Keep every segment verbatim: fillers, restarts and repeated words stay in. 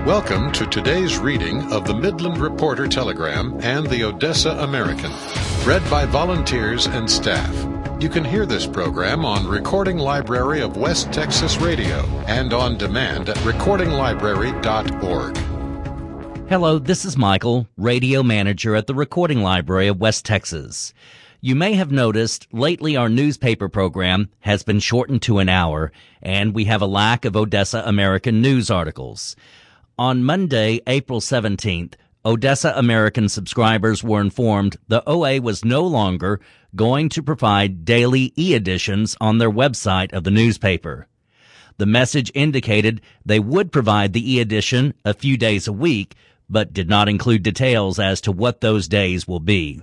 Welcome to today's reading of the Midland Reporter Telegram and the Odessa American, read by volunteers and staff. You can hear this program on Recording Library of West Texas Radio and on demand at recording library dot org. Hello, this is Michael, radio manager at the Recording Library of West Texas. You may have noticed lately our newspaper program has been shortened to an hour, and we have a lack of Odessa American news articles. On Monday, April seventeenth, Odessa American subscribers were informed the O A was no longer going to provide daily e-editions on their website of the newspaper. The message indicated they would provide the e-edition a few days a week, but did not include details as to what those days will be.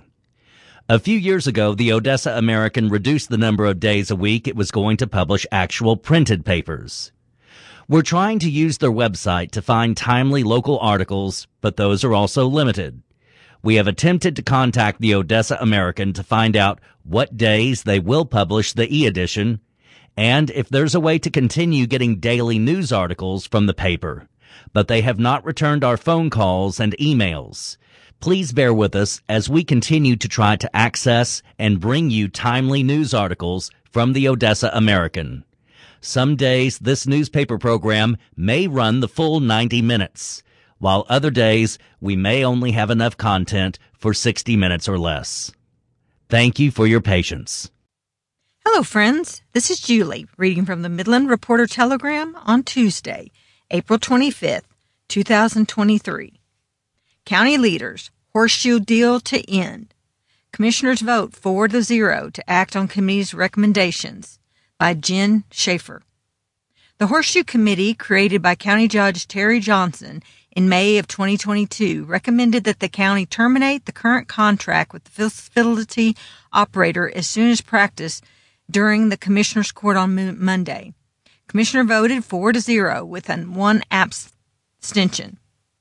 A few years ago, the Odessa American reduced the number of days a week it was going to publish actual printed papers. We're trying to use their website to find timely local articles, but those are also limited. We have attempted to contact the Odessa American to find out what days they will publish the e-edition and if there's a way to continue getting daily news articles from the paper, but they have not returned our phone calls and emails. Please bear with us as we continue to try to access and bring you timely news articles from the Odessa American. Some days this newspaper program may run the full ninety minutes, while other days we may only have enough content for sixty minutes or less. Thank you for your patience. Hello, friends. This is Julie, reading from the Midland Reporter Telegram on Tuesday, April twenty-fifth, two thousand twenty-three. County leaders, horseshoe deal to end. Commissioners vote four to zero to act on committee's recommendations. By Jen Schaefer. The Horseshoe Committee, created by County Judge Terry Johnson in May of twenty twenty-two, recommended that the county terminate the current contract with the facility operator as soon as practiced during the Commissioner's Court on Monday. Commissioner voted four to zero with an one abstention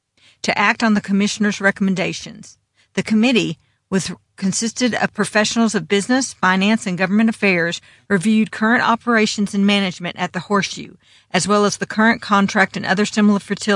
to act on the Commissioner's recommendations. The committee, which consisted of professionals of business, finance, and government affairs, reviewed current operations and management at the Horseshoe, as well as the current contract and other similar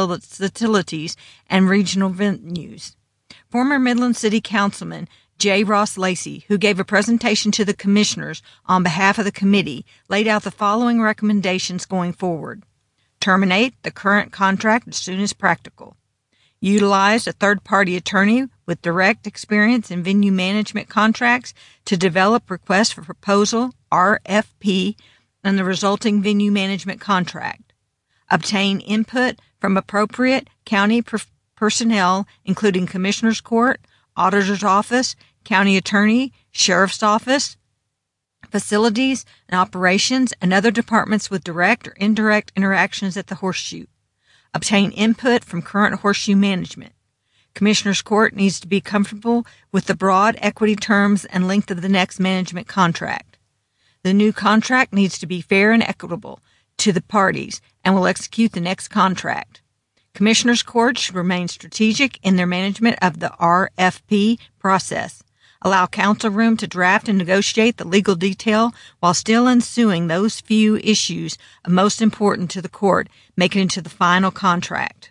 facilities and regional venues. Former Midland City Councilman J. Ross Lacey, who gave a presentation to the commissioners on behalf of the committee, laid out the following recommendations going forward. Terminate the current contract as soon as practical. Utilize a third-party attorney with direct experience in venue management contracts to develop requests for proposal, R F P, and the resulting venue management contract. Obtain input from appropriate county per- personnel, including Commissioner's Court, Auditor's Office, County Attorney, Sheriff's Office, facilities and operations, and other departments with direct or indirect interactions at the Horseshoe. Obtain input from current Horseshoe management. Commissioner's Court needs to be comfortable with the broad equity terms and length of the next management contract. The new contract needs to be fair and equitable to the parties and will execute the next contract. Commissioner's Court should remain strategic in their management of the R F P process. Allow counsel room to draft and negotiate the legal detail while still ensuing those few issues most important to the court, make it into the final contract.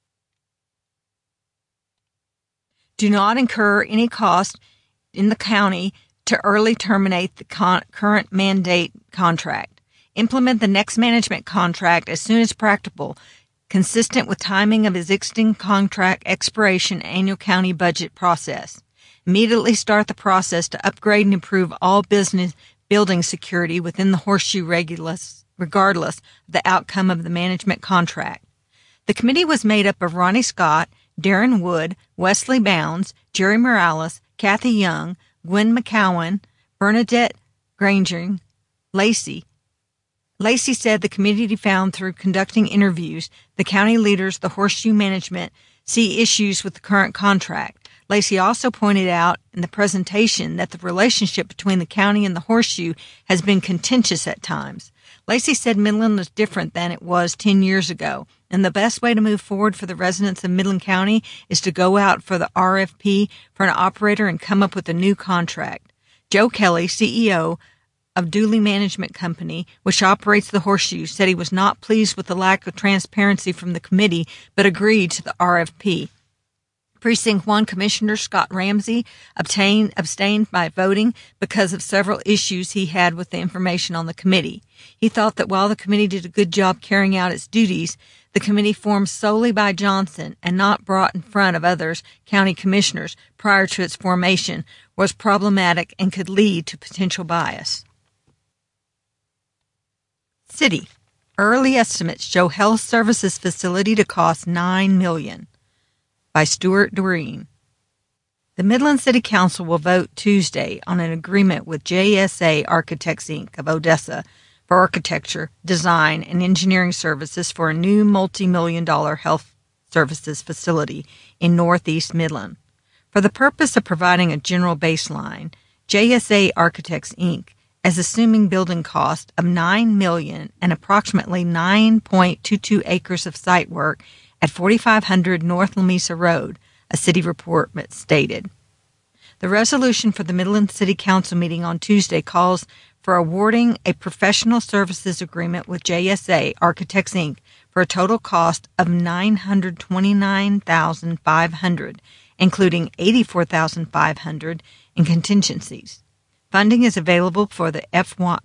Do not incur any cost in the county to early terminate the con- current mandate contract. Implement the next management contract as soon as practicable, consistent with timing of existing contract expiration annual county budget process. Immediately start the process to upgrade and improve all business building security within the Horseshoe regardless, regardless of the outcome of the management contract. The committee was made up of Ronnie Scott, Darren Wood, Wesley Bounds, Jerry Morales, Kathy Young, Gwen McCowan, Bernadette Granger, Lacey. Lacey said the committee found through conducting interviews, the county leaders, the Horseshoe management, see issues with the current contract. Lacey also pointed out in the presentation that the relationship between the county and the Horseshoe has been contentious at times. Lacey said Midland is different than it was ten years ago, and the best way to move forward for the residents of Midland County is to go out for the R F P for an operator and come up with a new contract. Joe Kelly, C E O of Dooley Management Company, which operates the Horseshoe, said he was not pleased with the lack of transparency from the committee, but agreed to the R F P. Precinct one Commissioner Scott Ramsey obtained, abstained by voting because of several issues he had with the information on the committee. He thought that while the committee did a good job carrying out its duties, the committee formed solely by Johnson and not brought in front of others county commissioners prior to its formation was problematic and could lead to potential bias. City. Early estimates show health services facility to cost nine million dollars. By Stuart Doreen. The Midland City Council will vote Tuesday on an agreement with J S A Architects, Incorporated of Odessa for architecture, design, and engineering services for a new multi-million dollar health services facility in Northeast Midland. For the purpose of providing a general baseline, J S A Architects, Incorporated is assuming building cost of nine million dollars and approximately nine point two two acres of site work at forty-five hundred North Lamesa Road, a city report stated. The resolution for the Midland City Council meeting on Tuesday calls for awarding a professional services agreement with J S A Architects, Incorporated for a total cost of nine hundred twenty-nine thousand five hundred dollars, including eighty-four thousand five hundred dollars in contingencies. Funding is available for the F Y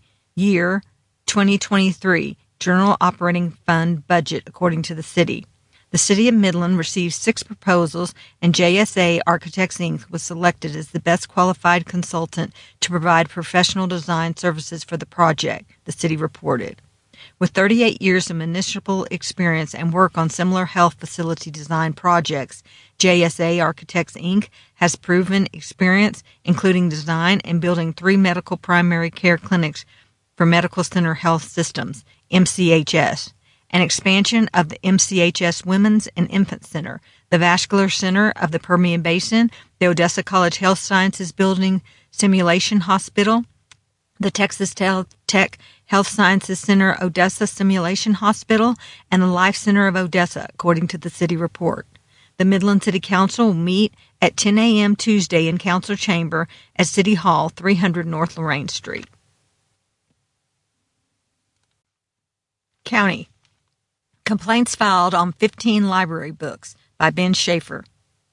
year twenty twenty-three General Operating Fund budget, according to the city. The City of Midland received six proposals, and J S A Architects, Incorporated was selected as the best qualified consultant to provide professional design services for the project, the city reported. With thirty-eight years of municipal experience and work on similar health facility design projects, J S A Architects, Incorporated has proven experience, including design and building three medical primary care clinics for Medical Center Health Systems, M C H S, an expansion of the M C H S Women's and Infant Center, the Vascular Center of the Permian Basin, the Odessa College Health Sciences Building Simulation Hospital, the Texas Tech Health Sciences Center Odessa Simulation Hospital, and the Life Center of Odessa, according to the city report. The Midland City Council will meet at ten a.m. Tuesday in Council Chamber at City Hall, three hundred North Lorraine Street. County. Complaints filed on fifteen library books by Ben Schaefer.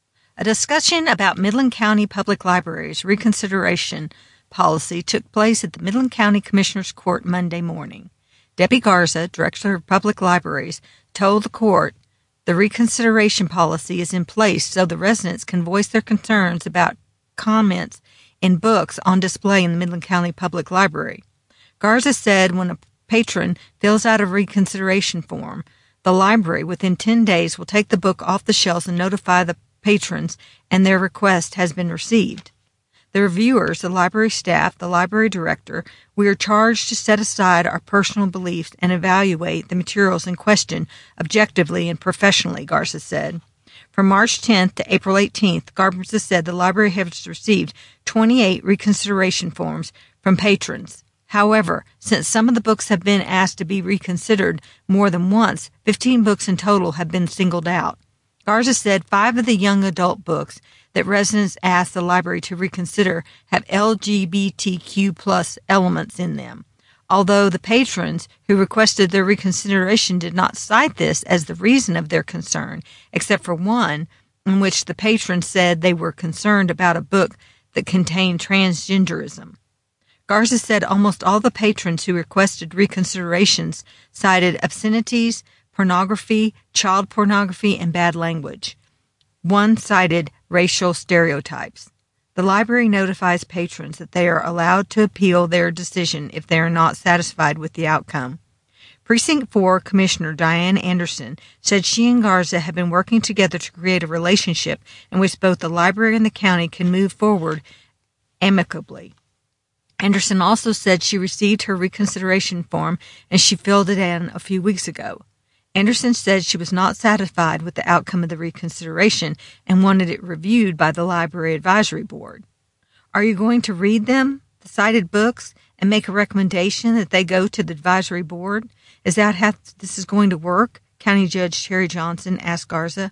A discussion about Midland County Public Library's reconsideration policy took place at the Midland County Commissioner's Court Monday morning. Debbie Garza, Director of Public Libraries, told the court the reconsideration policy is in place so the residents can voice their concerns about comments in books on display in the Midland County Public Library. Garza said when a patron fills out a reconsideration form, the library within ten days will take the book off the shelves and notify the patrons and their request has been received. The reviewers, the library staff, the library director, we are charged to set aside our personal beliefs and evaluate the materials in question objectively and professionally, Garza said. From March tenth to April eighteenth, Garza said the library has received twenty-eight reconsideration forms from patrons. However, since some of the books have been asked to be reconsidered more than once, fifteen books in total have been singled out. Garza said five of the young adult books that residents asked the library to reconsider have L G B T Q plus elements in them. Although the patrons who requested their reconsideration did not cite this as the reason of their concern, except for one in which the patrons said they were concerned about a book that contained transgenderism. Garza said almost all the patrons who requested reconsiderations cited obscenities, pornography, child pornography, and bad language. One cited racial stereotypes. The library notifies patrons that they are allowed to appeal their decision if they are not satisfied with the outcome. Precinct four Commissioner Diane Anderson said she and Garza have been working together to create a relationship in which both the library and the county can move forward amicably. Anderson also said she received her reconsideration form and she filled it in a few weeks ago. Anderson said she was not satisfied with the outcome of the reconsideration and wanted it reviewed by the Library Advisory Board. Are you going to read them, the cited books, and make a recommendation that they go to the advisory board? Is that how this is going to work? County Judge Terry Johnson asked Garza.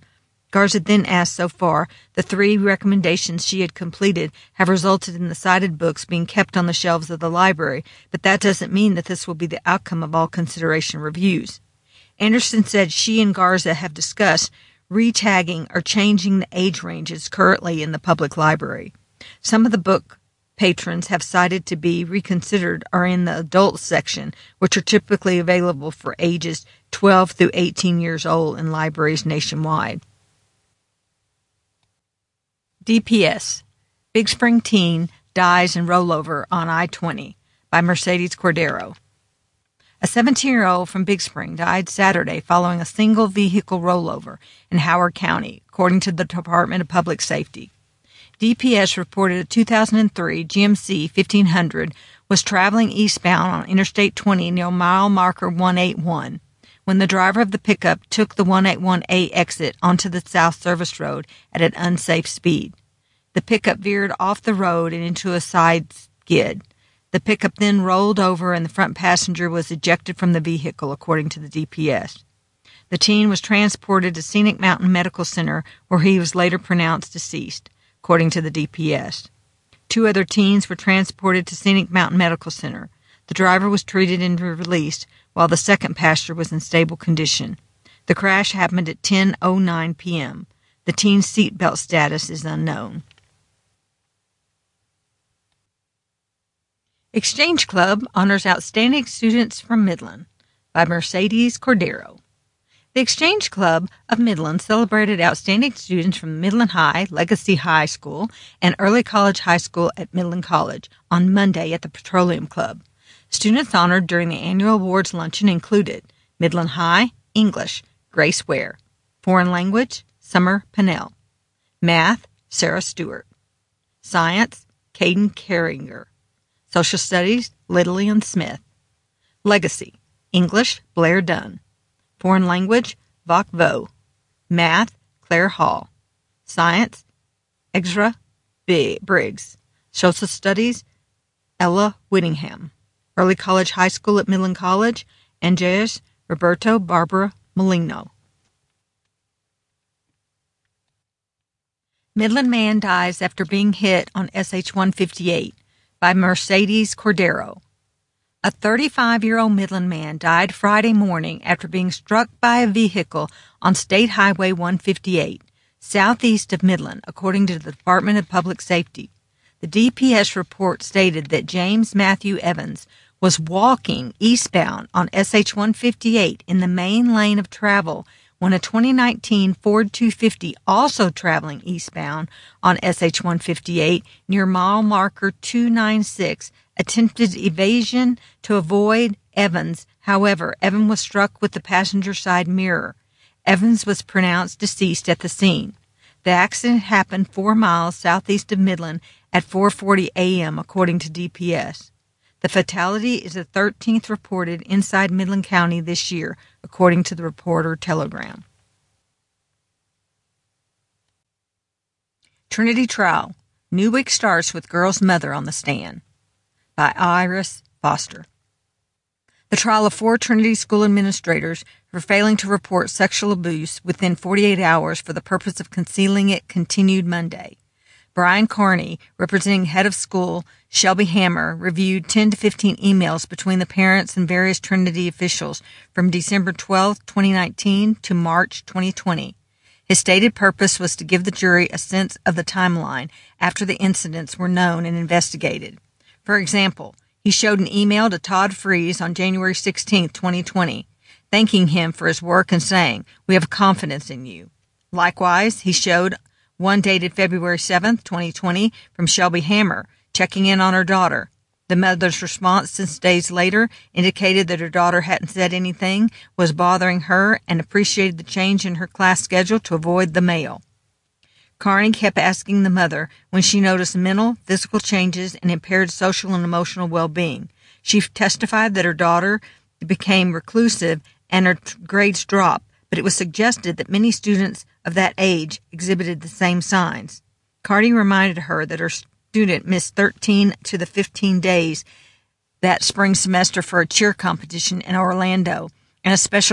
Garza then asked, so far, the three recommendations she had completed have resulted in the cited books being kept on the shelves of the library, but that doesn't mean that this will be the outcome of all consideration reviews. Anderson said she and Garza have discussed retagging or changing the age ranges currently in the public library. Some of the book patrons have cited to be reconsidered are in the adult section, which are typically available for ages twelve through eighteen years old in libraries nationwide. D P S, Big Spring Teen Dies in Rollover on I twenty by Mercedes Cordero. A seventeen-year-old from Big Spring died Saturday following a single vehicle rollover in Howard County, according to the Department of Public Safety. D P S reported a two thousand three G M C fifteen hundred was traveling eastbound on Interstate twenty near mile marker one eighty-one when the driver of the pickup took the one eighty-one A exit onto the South Service Road at an unsafe speed. The pickup veered off the road and into a side skid. The pickup then rolled over and the front passenger was ejected from the vehicle, according to the D P S. The teen was transported to Scenic Mountain Medical Center, where he was later pronounced deceased, according to the D P S. Two other teens were transported to Scenic Mountain Medical Center. The driver was treated and released, while the second passenger was in stable condition. The crash happened at ten oh nine p.m. The teen's seatbelt status is unknown. Exchange Club honors outstanding students from Midland by Mercedes Cordero. The Exchange Club of Midland celebrated outstanding students from Midland High, Legacy High School, and Early College High School at Midland College on Monday at the Petroleum Club. Students honored during the annual awards luncheon included Midland High, English, Grace Ware, Foreign Language, Summer Pennell, Math, Sarah Stewart, Science, Caden Carringer, Social Studies, Lillian Smith, Legacy, English, Blair Dunn, Foreign Language, Vok Vo, Math, Claire Hall, Science, Ezra B. Briggs, Social Studies, Ella Whittingham, Early College High School at Midland College, Andreas Roberto Barbara Molino. Midland man dies after being hit on S H one fifty-eight by Mercedes Cordero. A thirty-five-year-old Midland man died Friday morning after being struck by a vehicle on State Highway one fifty-eight, southeast of Midland, according to the Department of Public Safety. The D P S report stated that James Matthew Evans was walking eastbound on S H one fifty-eight in the main lane of travel when a twenty nineteen Ford two fifty, also traveling eastbound on S H one fifty-eight near mile marker two ninety-six, attempted evasion to avoid Evans. However, Evans was struck with the passenger side mirror. Evans was pronounced deceased at the scene. The accident happened four miles southeast of Midland at four forty a.m., according to D P S. The fatality is the thirteenth reported inside Midland County this year, according to the Reporter Telegram. Trinity Trial. New week starts with girl's mother on the stand by Iris Foster. The trial of four Trinity School administrators for failing to report sexual abuse within forty-eight hours for the purpose of concealing it continued Monday. Brian Carney, representing head of school Shelby Hammer, reviewed ten to fifteen emails between the parents and various Trinity officials from December twelfth, twenty nineteen to March twenty twenty. His stated purpose was to give the jury a sense of the timeline after the incidents were known and investigated. For example, he showed an email to Todd Freeze on January sixteenth, twenty twenty, thanking him for his work and saying, "We have confidence in you." Likewise, he showed one dated February seventh, twenty twenty, from Shelby Hammer, checking in on her daughter. The mother's response six days later indicated that her daughter hadn't said anything, was bothering her, and appreciated the change in her class schedule to avoid the mail. Carney kept asking the mother when she noticed mental, physical changes and impaired social and emotional well-being. She testified that her daughter became reclusive and her grades dropped, but it was suggested that many students of that age exhibited the same signs. Carney reminded her that her student missed thirteen to the fifteen days that spring semester for a cheer competition in Orlando and a special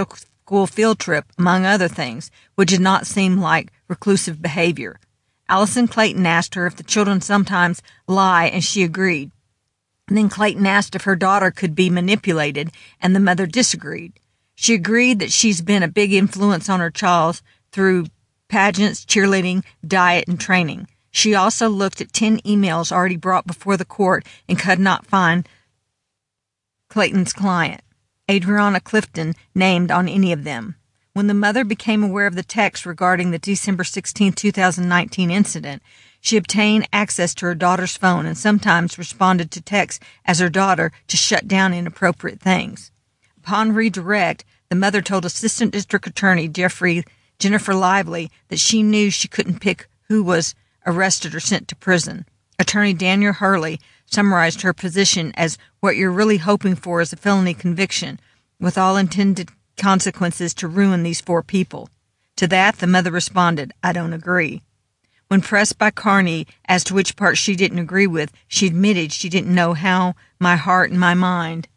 school field trip, among other things, which did not seem like reclusive behavior. Allison Clayton asked her if the children sometimes lie, and she agreed. And then Clayton asked if her daughter could be manipulated, and the mother disagreed. She agreed that she's been a big influence on her child through pageants, cheerleading, diet, and training. She also looked at ten emails already brought before the court and could not find Clayton's client, Adriana Clifton, named on any of them. When the mother became aware of the text regarding the December sixteenth, twenty nineteen incident, she obtained access to her daughter's phone and sometimes responded to texts as her daughter to shut down inappropriate things. Upon redirect, the mother told Assistant District Attorney Jeffrey Jennifer Lively that she knew she couldn't pick who was arrested or sent to prison. Attorney Daniel Hurley summarized her position as what you're really hoping for is a felony conviction with all intended consequences to ruin these four people. To that, the mother responded, I don't agree. When pressed by Carney as to which part she didn't agree with, she admitted she didn't know how my heart and my mind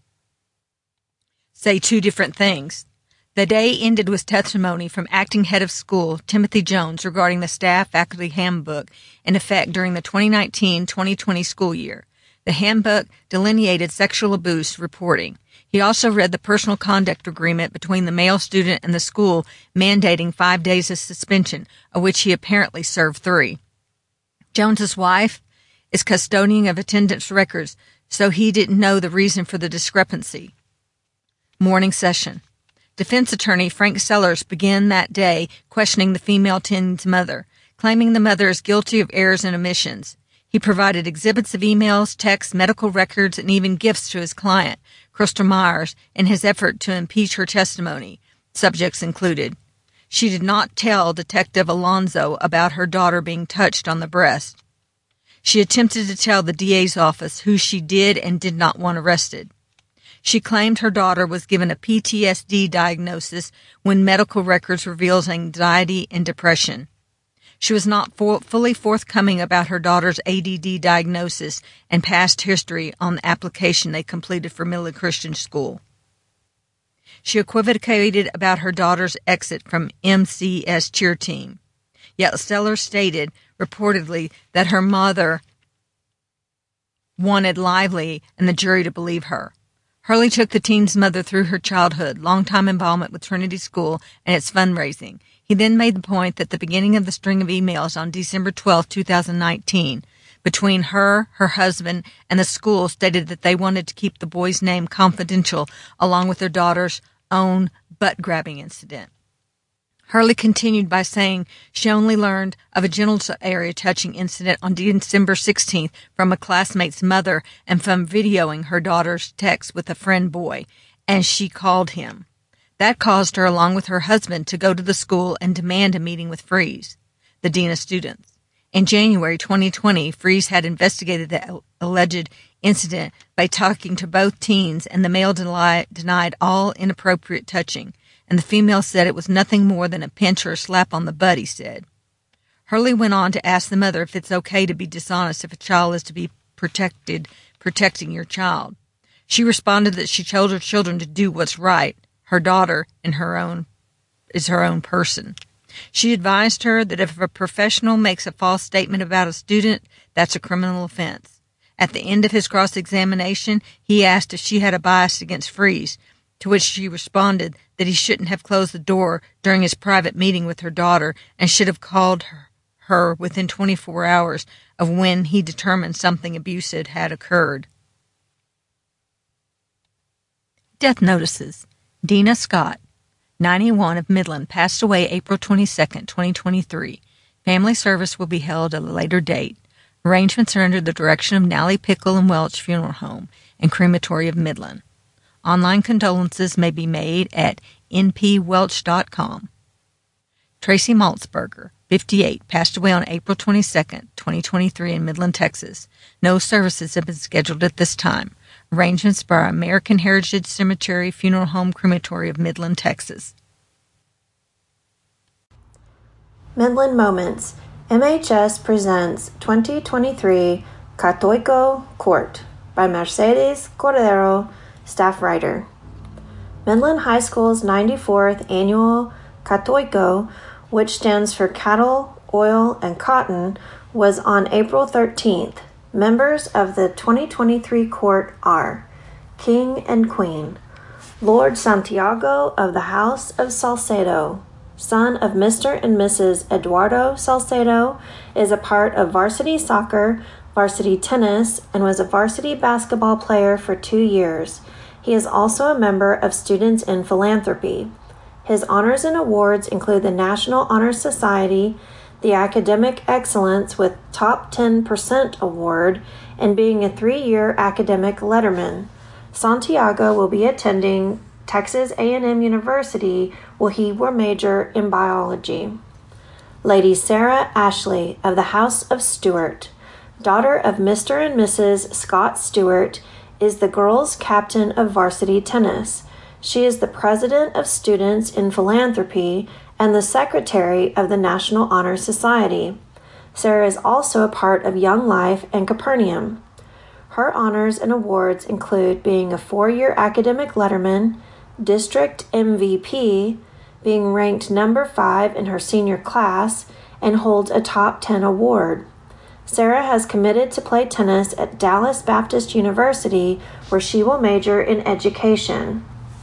say two different things. The day ended with testimony from acting head of school Timothy Jones regarding the staff faculty handbook in effect during the twenty nineteen twenty twenty school year. The handbook delineated sexual abuse reporting. He also read the personal conduct agreement between the male student and the school mandating five days of suspension, of which he apparently served three. Jones's wife is custodian of attendance records, so he didn't know the reason for the discrepancy. Morning session. Defense attorney Frank Sellers began that day questioning the female teen's mother, claiming the mother is guilty of errors and omissions. He provided exhibits of emails, texts, medical records, and even gifts to his client, Crystal Myers, in his effort to impeach her testimony. Subjects included: she did not tell Detective Alonzo about her daughter being touched on the breast. She attempted to tell the D A's office who she did and did not want arrested. She claimed her daughter was given a P T S D diagnosis when medical records revealed anxiety and depression. She was not for, fully forthcoming about her daughter's A D D diagnosis and past history on the application they completed for Midland Christian School. She equivocated about her daughter's exit from M C S cheer team. Yet Sellers stated, reportedly, that her mother wanted Lively and the jury to believe her. Hurley took the teen's mother through her childhood, long-time involvement with Trinity School, and its fundraising. He then made the point that the beginning of the string of emails on December twelfth, twenty nineteen, between her, her husband, and the school stated that they wanted to keep the boy's name confidential, along with their daughter's own butt-grabbing incident. Hurley continued by saying she only learned of a genital area touching incident on December sixteenth from a classmate's mother and from videoing her daughter's text with a friend boy, and she called him. That caused her, along with her husband, to go to the school and demand a meeting with Freeze, the dean of students. In January twenty twenty, Freeze had investigated the alleged incident by talking to both teens, and the male denied all inappropriate touching, and the female said it was nothing more than a pinch or a slap on the butt, he said. Hurley went on to ask the mother if it's okay to be dishonest if a child is to be protected, protecting your child. She responded that she told her children to do what's right. Her daughter in her own is her own person. She advised her that if a professional makes a false statement about a student, that's a criminal offense. At the end of his cross-examination, he asked if she had a bias against Freeze, to which she responded that he shouldn't have closed the door during his private meeting with her daughter and should have called her, her within twenty-four hours of when he determined something abusive had occurred. Death notices. Dina Scott, ninety-one, of Midland, passed away April twenty-second, twenty twenty-three. Family service will be held at a later date. Arrangements are under the direction of Nally Pickle and Welch Funeral Home and Crematory of Midland. Online condolences may be made at n p welch dot com. Tracy Maltzberger, fifty-eight, passed away on April twenty-second, twenty twenty-three in Midland, Texas. No services have been scheduled at this time. Arrangements by American Heritage Cemetery Funeral Home Crematory of Midland, Texas. Midland Moments. M H S presents twenty twenty-three Catoico Court by Mercedes Cordero, staff writer. Midland High School's ninety-fourth annual Catoico, which stands for Cattle, Oil, and Cotton, was on April thirteenth. Members of the twenty twenty-three court are King and Queen, Lord Santiago of the House of Salcedo, son of Mister and Missus Eduardo Salcedo, is a part of varsity soccer, varsity tennis, and was a varsity basketball player for two years. He is also a member of Students in Philanthropy. His honors and awards include the National Honor Society, the Academic Excellence with Top ten percent Award, and being a three-year academic letterman. Santiago will be attending Texas A and M University, where he will major in biology. Lady Sarah Ashley of the House of Stewart, daughter of Mister and Missus Scott Stewart, is the girls' captain of varsity tennis. She is the president of Students in Philanthropy and the secretary of the National Honor Society. Sarah is also a part of Young Life and Capernaum. Her honors and awards include being a four-year academic letterman, district M V P, being ranked number five in her senior class, and holds a top ten award. Sarah has committed to play tennis at Dallas Baptist University, where she will major in education.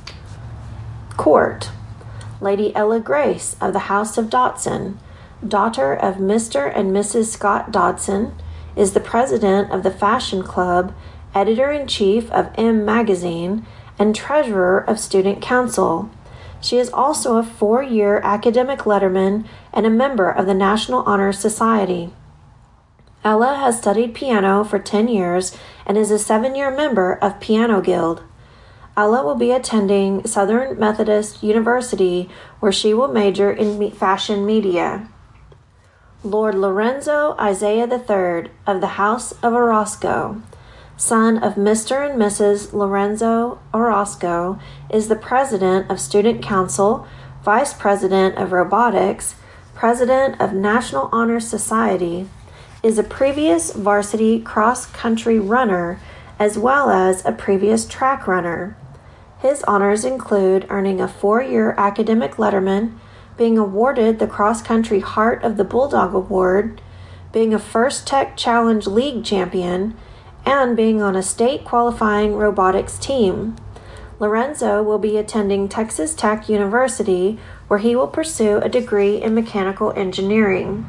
Court. Lady Ella Grace of the House of Dodson, daughter of Mister and Missus Scott Dodson, is the president of the Fashion Club, editor-in-chief of M Magazine, and treasurer of Student Council. She is also a four-year academic letterman and a member of the National Honor Society. Ella has studied piano for ten years and is a seven-year member of Piano Guild. Ella will be attending Southern Methodist University, where she will major in fashion media. Lord Lorenzo Isaiah the Third of the House of Orozco, son of Mister and Missus Lorenzo Orozco, is the president of Student Council, vice president of Robotics, president of National Honor Society, is a previous varsity cross-country runner, as well as a previous track runner. His honors include earning a four-year academic letterman, being awarded the cross-country Heart of the Bulldog Award, being a First Tech Challenge League champion, and being on a state qualifying robotics team. Lorenzo will be attending Texas Tech University, where he will pursue a degree in mechanical engineering.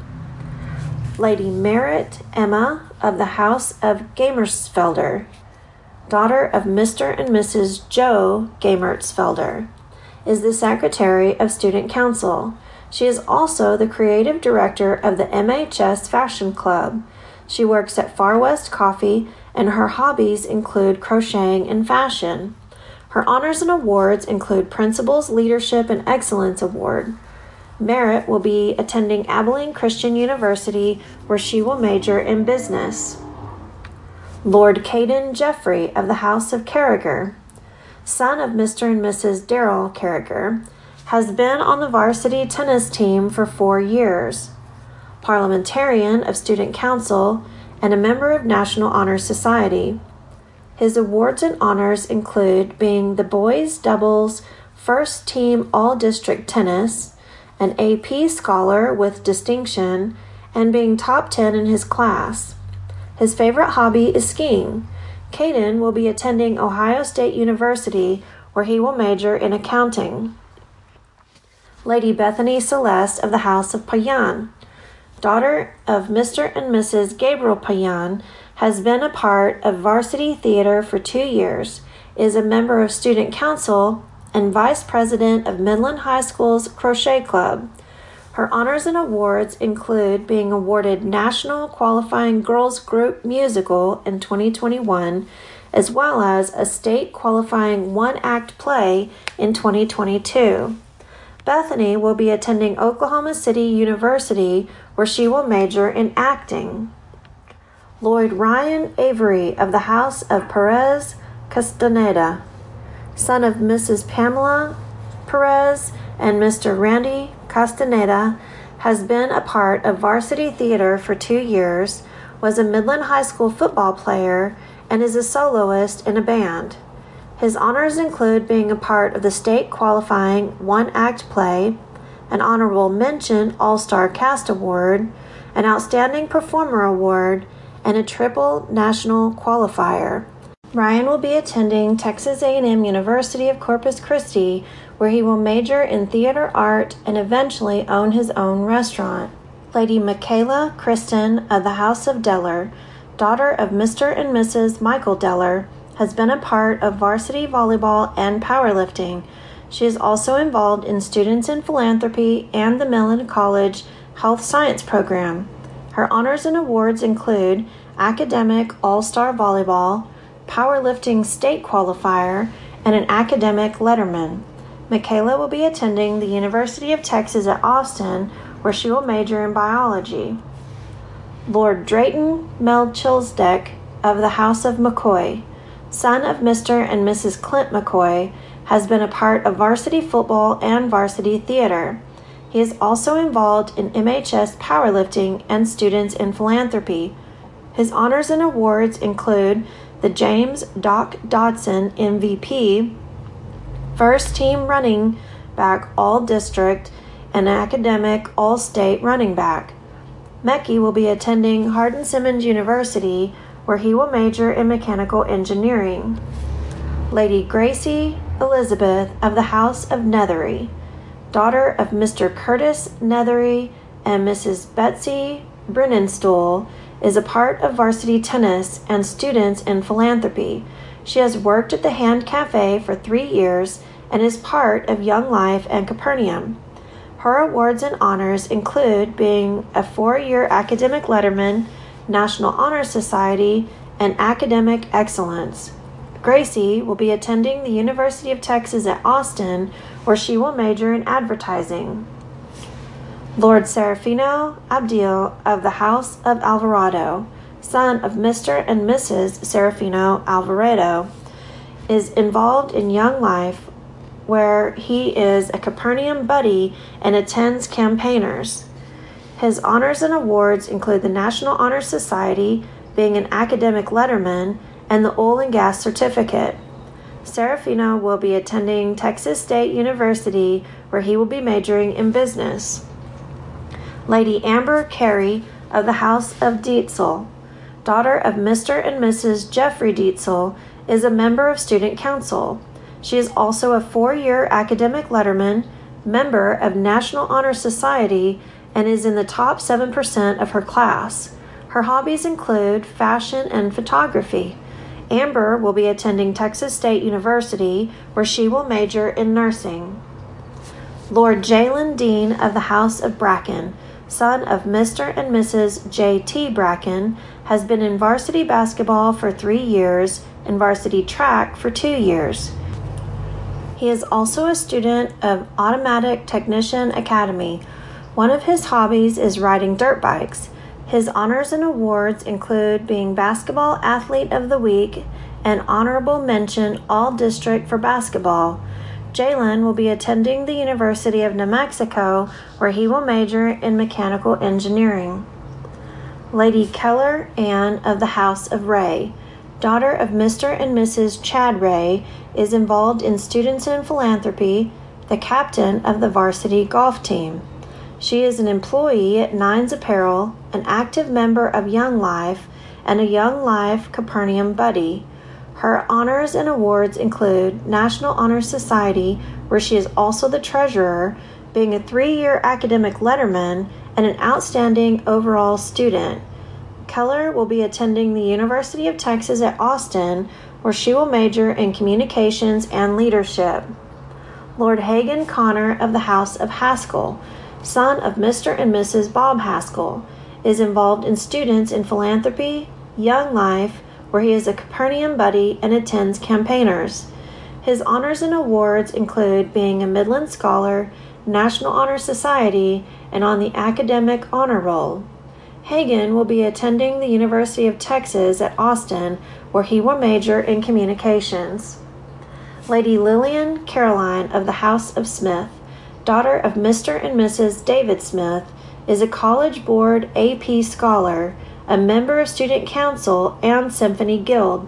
Lady Merritt Emma of the House of Gamersfelder, daughter of Mister and Missus Joe Gamertsfelder, is the secretary of Student Council. She is also the creative director of the M H S Fashion Club. She works at Far West Coffee, and her hobbies include crocheting and fashion. Her honors and awards include Principal's Leadership and Excellence Award. Merritt will be attending Abilene Christian University, where she will major in business. Lord Caden Jeffrey of the House of Carriger, son of Mister and Missus Darrell Carriger, has been on the varsity tennis team for four years, parliamentarian of Student Council, and a member of National Honor Society. His awards and honors include being the boys' doubles first team all-district tennis, an A P scholar with distinction, and being top ten in his class. His favorite hobby is skiing. Caden will be attending Ohio State University, where he will major in accounting. Lady Bethany Celeste of the House of Payan, daughter of Mister and Missus Gabriel Payan, has been a part of varsity theater for two years, is a member of Student Council, and vice president of Midland High School's Crochet Club. Her honors and awards include being awarded National Qualifying Girls Group Musical in twenty twenty-one, as well as a state qualifying one-act play in twenty twenty-two. Bethany will be attending Oklahoma City University, where she will major in acting. Lord Ryan Avery of the House of Perez Castaneda, son of Missus Pamela Perez and Mister Randy Castaneda, has been a part of varsity theater for two years, was a Midland High School football player, and is a soloist in a band. His honors include being a part of the state qualifying one-act play, an honorable mention All-Star Cast Award, an Outstanding Performer Award, and a triple national qualifier. Ryan will be attending Texas A and M University of Corpus Christi, where he will major in theater art and eventually own his own restaurant. Lady Michaela Kristen of the House of Deller, daughter of Mister and Missus Michael Deller, has been a part of varsity volleyball and powerlifting. She is also involved in Students in Philanthropy and the Mellon College Health Science Program. Her honors and awards include Academic All-Star Volleyball, Powerlifting State Qualifier, and an Academic Letterman. Michaela will be attending the University of Texas at Austin, where she will major in biology. Lord Drayton Melchizedek of the House of McCoy, son of Mister and Missus Clint McCoy, has been a part of varsity football and varsity theater. He is also involved in M H S powerlifting and Students in Philanthropy. His honors and awards include the James Doc Dodson M V P, First Team Running Back All-District, and Academic All-State Running Back. Mecki will be attending Hardin-Simmons University, where he will major in mechanical engineering. Lady Gracie Elizabeth of the House of Nethery, daughter of Mister Curtis Nethery and Missus Betsy Brennenstuhl, is a part of varsity tennis and Students in Philanthropy. She has worked at the Hand Cafe for three years and is part of Young Life and Capernaum. Her awards and honors include being a four-year academic letterman, National Honor Society, and Academic Excellence. Gracie will be attending the University of Texas at Austin, where she will major in advertising. Lord Serafino Abdil of the House of Alvarado, son of Mister and Missus Serafino Alvarado, is involved in Young Life, where he is a Capernaum buddy and attends campaigners. His honors and awards include the National Honor Society, being an academic letterman, and the Oil and Gas Certificate. Serafino will be attending Texas State University, where he will be majoring in business. Lady Amber Carey of the House of Dietzel, daughter of Mister and Missus Jeffrey Dietzel, is a member of Student Council. She is also a four-year academic letterman, member of National Honor Society, and is in the top seven percent of her class. Her hobbies include fashion and photography. Amber will be attending Texas State University, where she will major in nursing. Lord Jalen Dean of the House of Bracken, son of Mister and Missus J T Bracken, has been in varsity basketball for three years and varsity track for two years. He is also a student of Automatic Technician Academy. One of his hobbies is riding dirt bikes. His honors and awards include being Basketball Athlete of the Week and Honorable Mention All-District for Basketball. Jalen will be attending the University of New Mexico, where he will major in mechanical engineering. Lady Keller Ann of the House of Ray, daughter of Mister and Missus Chad Ray, is involved in Students in Philanthropy, the captain of the varsity golf team. She is an employee at Nines Apparel, an active member of Young Life, and a Young Life Capernaum buddy. Her honors and awards include National Honor Society, where she is also the treasurer, being a three-year academic letterman, and an outstanding overall student. Keller will be attending the University of Texas at Austin, where she will major in communications and leadership. Lord Hagan Connor of the House of Haskell, son of Mister and Missus Bob Haskell, is involved in Students in Philanthropy, Young Life, where he is a Capernaum buddy and attends campaigners. His honors and awards include being a Midland Scholar, National Honor Society, and on the Academic Honor Roll. Hagan will be attending the University of Texas at Austin, where he will major in communications. Lady Lillian Caroline of the House of Smith, daughter of Mister and Missus David Smith, is a College Board A P Scholar, a member of Student Council and Symphony Guild.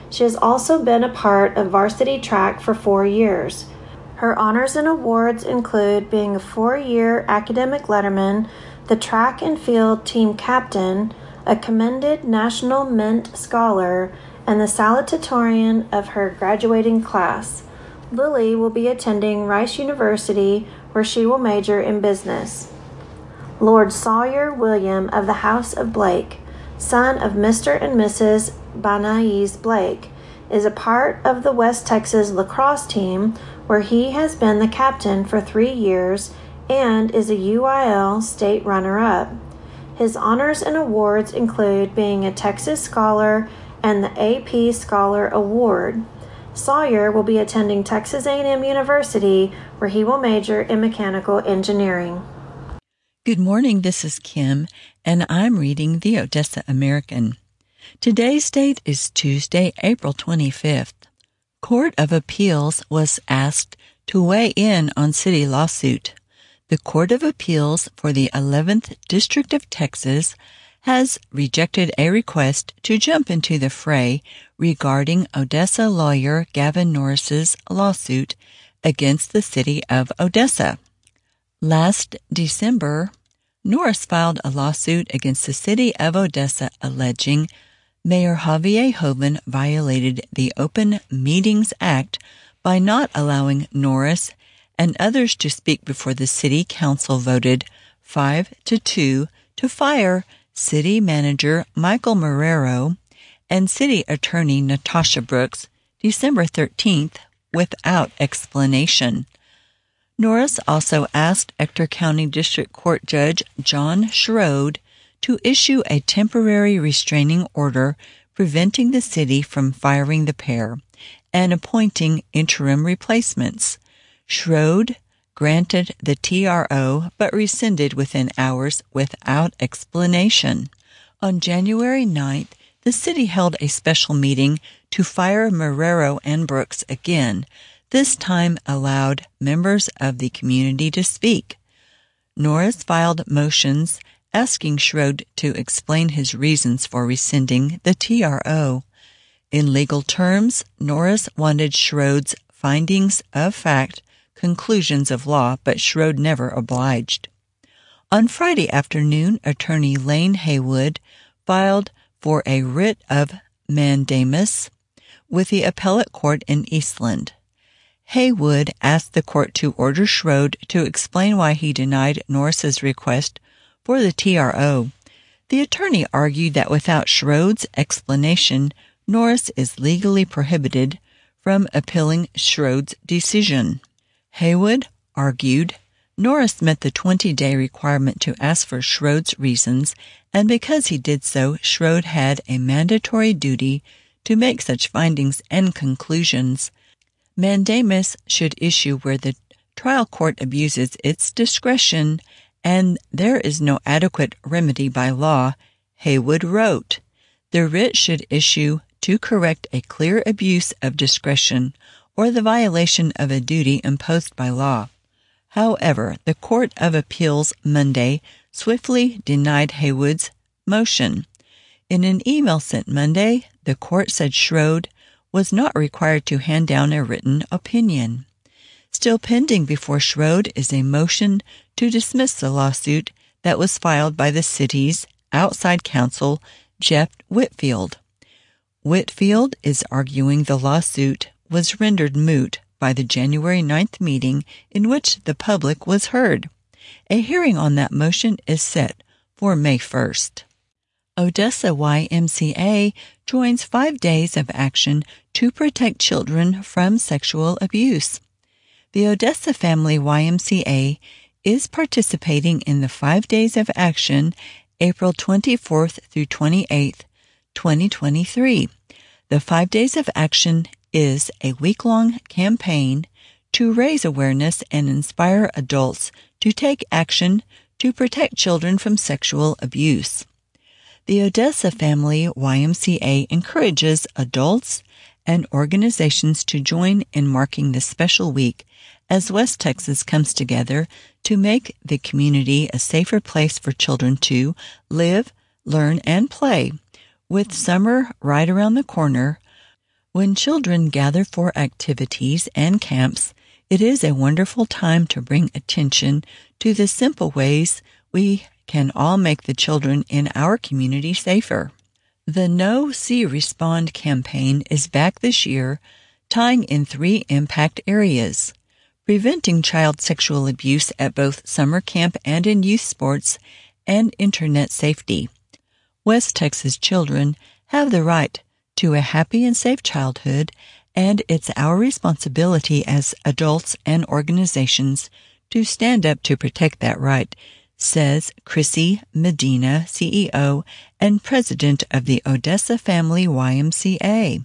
She has also been a part of varsity track for four years. Her honors and awards include being a four-year academic letterman, the track and field team captain, a commended National Mint Scholar, and the salutatorian of her graduating class. Lily will be attending Rice University, where she will major in business. Lord Sawyer William of the House of Blake, son of Mister and Missus Banais Blake, is a part of the West Texas lacrosse team, where he has been the captain for three years and is a U I L state runner-up. His honors and awards include being a Texas Scholar and the A P Scholar Award. Sawyer will be attending Texas A and M University, where he will major in mechanical engineering. Good morning, this is Kim, and I'm reading the Odessa American. Today's date is Tuesday, April twenty-fifth. Court of Appeals was asked to weigh in on city lawsuit. The Court of Appeals for the eleventh District of Texas has rejected a request to jump into the fray regarding Odessa lawyer Gavin Norris's lawsuit against the city of Odessa. Last December, Norris filed a lawsuit against the city of Odessa alleging Mayor Javier Hoban violated the Open Meetings Act by not allowing Norris and others to speak before the city council voted five to two to fire city manager Michael Marrero and city attorney Natasha Brooks December thirteenth without explanation. Norris also asked Ector County District Court Judge John Schroed to issue a temporary restraining order preventing the city from firing the pair and appointing interim replacements. Schroed granted the T R O but rescinded within hours without explanation. On January ninth, the city held a special meeting to fire Marrero and Brooks again, this time allowed members of the community to speak. Norris filed motions asking Schroed to explain his reasons for rescinding the T R O. In legal terms, Norris wanted Schroed's findings of fact, conclusions of law, but Schroed never obliged. On Friday afternoon, attorney Lane Haywood filed for a writ of mandamus with the appellate court in Eastland. Haywood asked the court to order Schroed to explain why he denied Norris's request for the T R O. The attorney argued that without Schroed's explanation, Norris is legally prohibited from appealing Schroed's decision. Haywood argued Norris met the twenty-day requirement to ask for Schroed's reasons, and because he did so, Schroed had a mandatory duty to make such findings and conclusions. Mandamus should issue where the trial court abuses its discretion and there is no adequate remedy by law, Haywood wrote. The writ should issue to correct a clear abuse of discretion or the violation of a duty imposed by law. However, the Court of Appeals Monday swiftly denied Haywood's motion. In an email sent Monday, the court said Schroed was not required to hand down a written opinion. Still pending before Schroed is a motion to dismiss the lawsuit that was filed by the city's outside counsel, Jeff Whitfield. Whitfield is arguing the lawsuit was rendered moot by the January ninth meeting in which the public was heard. A hearing on that motion is set for May first. Odessa Y M C A joins five days of action to protect children from sexual abuse. The Odessa Family Y M C A is participating in the five days of action April twenty-fourth through twenty-eighth, twenty twenty-three. The five days of action is a week-long campaign to raise awareness and inspire adults to take action to protect children from sexual abuse. The Odessa Family Y M C A encourages adults and organizations to join in marking this special week as West Texas comes together to make the community a safer place for children to live, learn, and play. With summer right around the corner, When children gather for activities and camps, it is a wonderful time to bring attention to the simple ways we can all make the children in our community safer. The Know, See, Respond campaign is back this year, tying in three impact areas: preventing child sexual abuse at both summer camp and in youth sports, and internet safety. West Texas children have the right to a happy and safe childhood, and it's our responsibility as adults and organizations to stand up to protect that right, says Chrissy Medina, C E O and president of the Odessa Family Y M C A.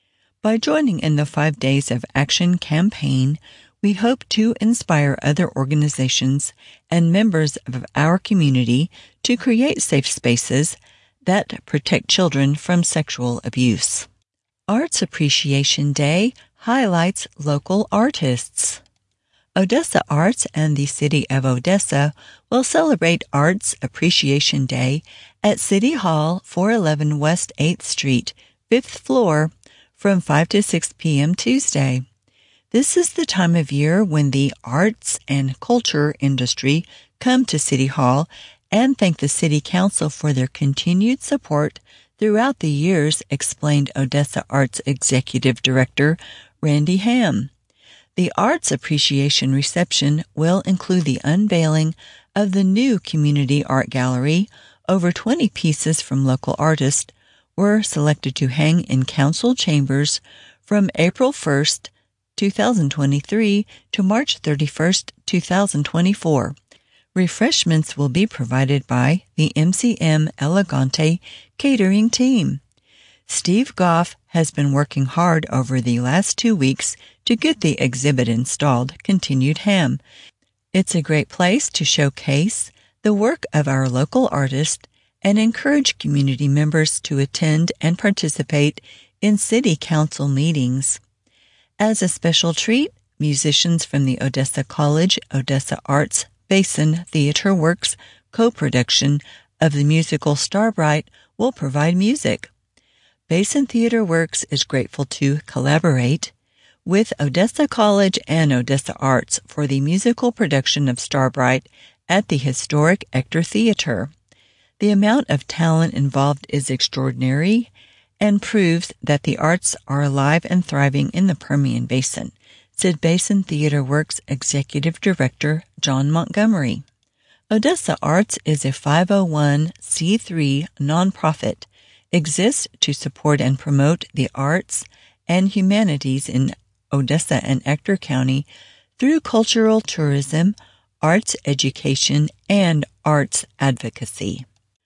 By joining in the Five Days of Action campaign, we hope to inspire other organizations and members of our community to create safe spaces that protect children from sexual abuse. Arts Appreciation Day highlights local artists. Odessa Arts and the City of Odessa will celebrate Arts Appreciation Day at City Hall, four eleven West eighth Street, fifth floor, from five to six p.m. Tuesday. This is the time of year when the arts and culture industry come to City Hall and thank the City Council for their continued support throughout the years, explained Odessa Arts Executive Director Randy Ham. The Arts Appreciation Reception will include the unveiling of the new Community Art Gallery. Over twenty pieces from local artists were selected to hang in council chambers from April first, twenty twenty-three to March thirty-first, twenty twenty-four. Refreshments will be provided by the M C M Elegante catering team. Steve Goff has been working hard over the last two weeks to get the exhibit installed, continued Ham. It's a great place to showcase the work of our local artists and encourage community members to attend and participate in city council meetings. As a special treat, musicians from the Odessa College Odessa Arts Basin Theater Works co-production of the musical Starbright will provide music. Basin Theater Works is grateful to collaborate with Odessa College and Odessa Arts for the musical production of Starbright at the historic Ector Theater. The amount of talent involved is extraordinary and proves that the arts are alive and thriving in the Permian Basin, said Basin Theater Works Executive Director John Montgomery. Odessa Arts is a five oh one c three nonprofit, exists to support and promote the arts and humanities in Odessa and Ector County through cultural tourism, arts education, and arts advocacy.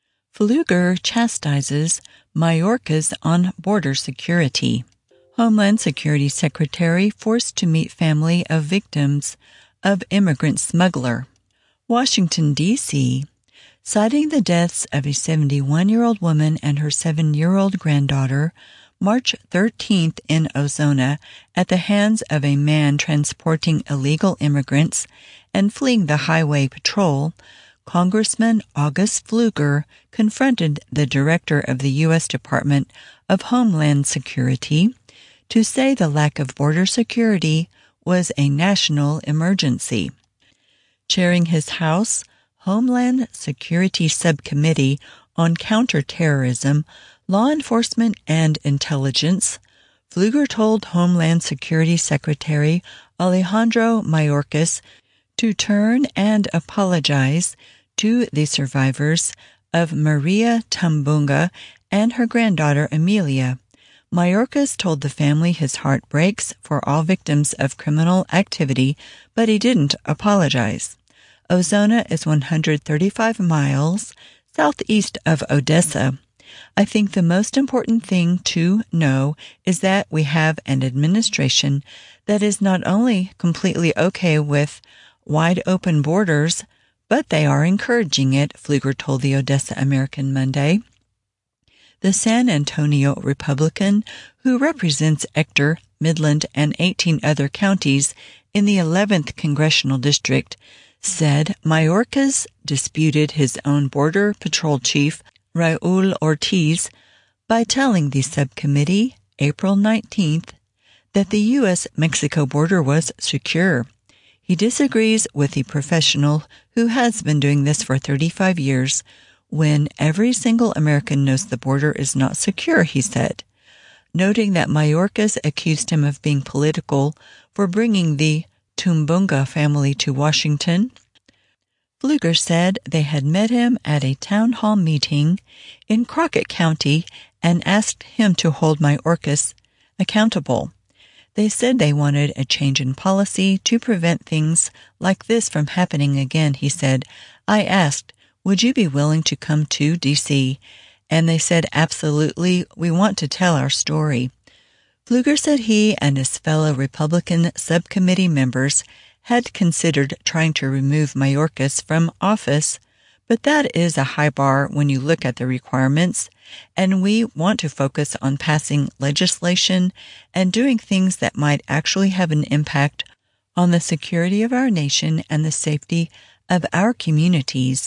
Pfluger chastises Mayorkas on border security. Homeland Security Secretary forced to meet family of victims of immigrant smuggler. Washington, D C, citing the deaths of a seventy-one-year-old woman and her seven-year-old granddaughter March thirteenth in Ozona at the hands of a man transporting illegal immigrants and fleeing the highway patrol, Congressman August Pfluger confronted the director of the U S Department of Homeland Security to say the lack of border security was a national emergency. Chairing his House Homeland Security Subcommittee on Counterterrorism, Law Enforcement, and Intelligence, Pfluger told Homeland Security Secretary Alejandro Mayorkas to turn and apologize to the survivors of Maria Tambunga and her granddaughter Amelia. Mayorkas told the family his heart breaks for all victims of criminal activity, but he didn't apologize. Ozona is one hundred thirty-five miles southeast of Odessa. I think the most important thing to know is that we have an administration that is not only completely okay with wide open borders, but they are encouraging it, Pfluger told the Odessa American Monday. The San Antonio Republican, who represents Ector, Midland, and eighteen other counties in the eleventh Congressional District, said Mayorkas disputed his own Border Patrol Chief, Raul Ortiz, by telling the subcommittee April nineteenth that the U S Mexico border was secure. He disagrees with the professional who has been doing this for thirty-five years when every single American knows the border is not secure, he said, noting that Mayorkas accused him of being political for bringing the Tumbunga family to Washington. Pfluger said they had met him at a town hall meeting in Crockett County and asked him to hold Mayorkas accountable. They said they wanted a change in policy to prevent things like this from happening again, he said. I asked, would you be willing to come to D C? And they said, absolutely, we want to tell our story. Pfluger said he and his fellow Republican subcommittee members had considered trying to remove Mayorkas from office, but that is a high bar when you look at the requirements, and we want to focus on passing legislation and doing things that might actually have an impact on the security of our nation and the safety of our communities.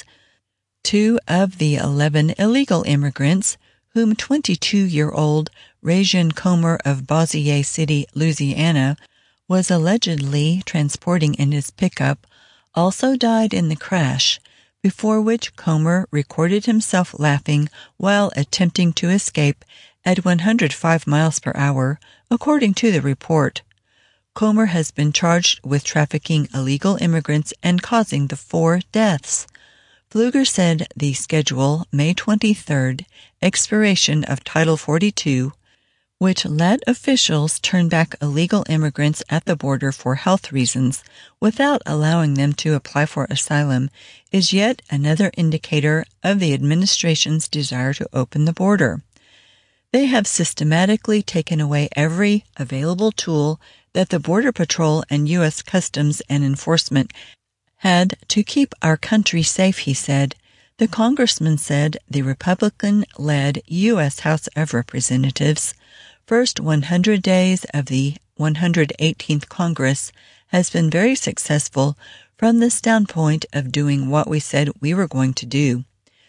Two of the eleven illegal immigrants, whom twenty-two-year-old Rajan Comer of Bossier City, Louisiana, was allegedly transporting in his pickup, also died in the crash, before which Comer recorded himself laughing while attempting to escape at one hundred five miles per hour, according to the report. Comer has been charged with trafficking illegal immigrants and causing the four deaths. Pfluger said the schedule, May twenty-third, expiration of Title forty-two, which let officials turn back illegal immigrants at the border for health reasons without allowing them to apply for asylum, is yet another indicator of the administration's desire to open the border. They have systematically taken away every available tool that the Border Patrol and U S Customs and Enforcement had to keep our country safe, he said. The congressman said the Republican-led U S House of Representatives' first one hundred days of the one hundred eighteenth Congress has been very successful from the standpoint of doing what we said we were going to do.